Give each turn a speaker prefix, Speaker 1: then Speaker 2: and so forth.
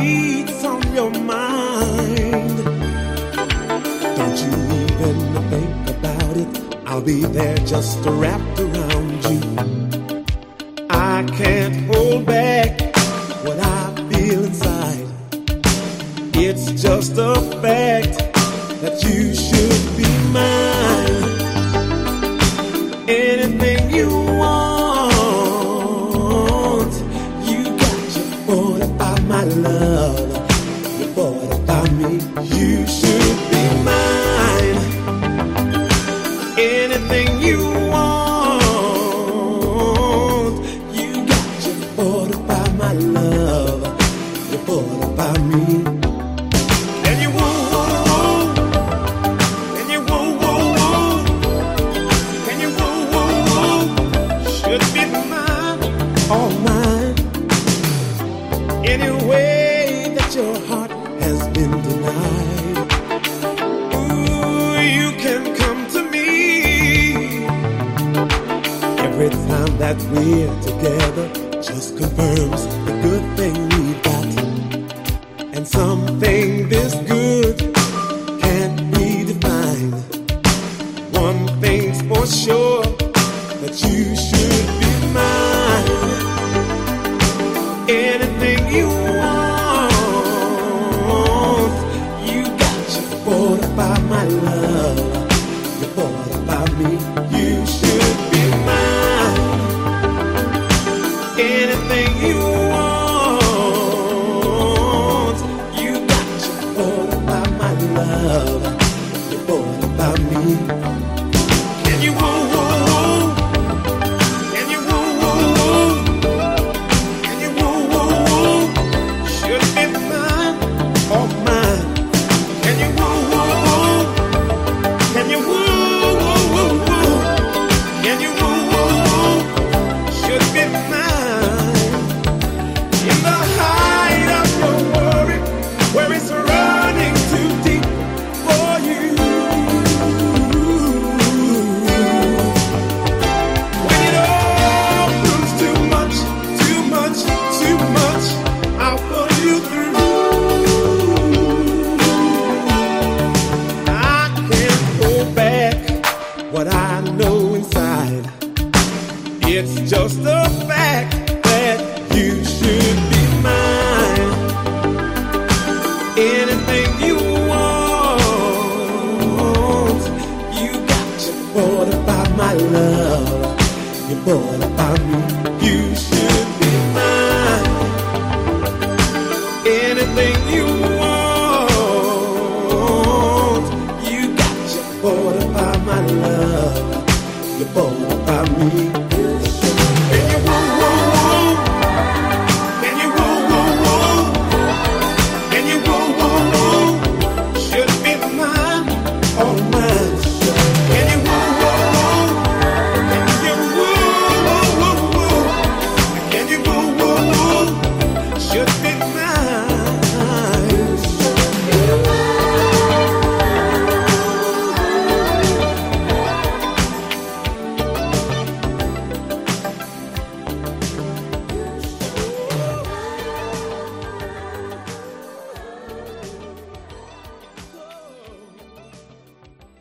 Speaker 1: heat's on your mind. Don't you even think about it. I'll be there just wrapped around you. I can't hold back what I feel inside. It's just a fact that you should be mine. Anything you want, you got your 45, my love. Your 45 me, you should be mine. Anything you want, you got your 45, my love. Your 45 me. All mine. Any way that your heart has been denied, ooh, you can come to me. Every time that we're together just confirms the good thing we've got. And something this good can't be defined. One thing's for sure, that you should be mine. Anything you want, you got your 45, my love. Your 45 me, you should be mine. Anything you want, you got your 45, my love. Your 45 me. Can you what I know inside, it's just a fact that you should be mine. Anything you want, you got your 45, my love. Your 45 me.